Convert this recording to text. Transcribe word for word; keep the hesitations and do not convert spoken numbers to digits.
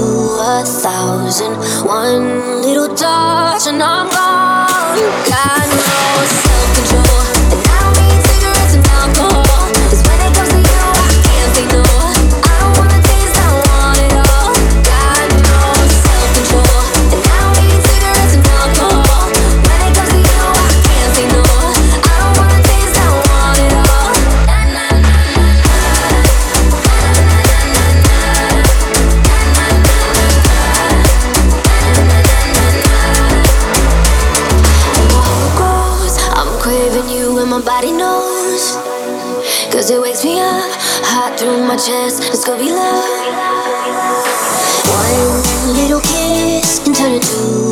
a thousand. One little touch and I'm gone. Got no self-control, and I don't need cigarettes and alcohol. 'Cause when it comes to you, I can't say no. I don't wanna taste, I want it all. Got no self-control, and I don't need cigarettes and alcohol. When it comes to you, I can't say no. I don't wanna taste, I want it all. Na na na na na. I'm craving you and my body knows. 'Cause it wakes me up, hot through my chest. Let's go be love. One little kiss can turn into